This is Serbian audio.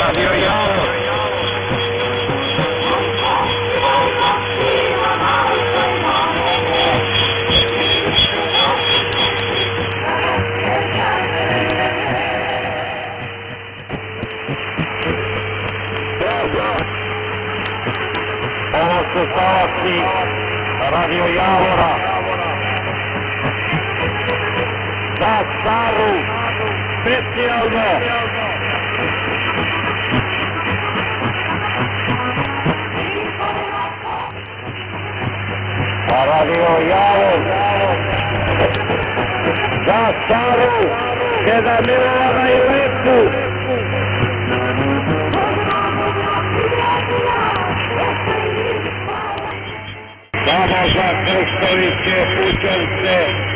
Radio Javor. Ovo su talasi Radio Javora. Za Staru specijalno. Radio Javor. Za Staru, Deda Milovana i Lepu. Samo za Krstoviće, Pućevce,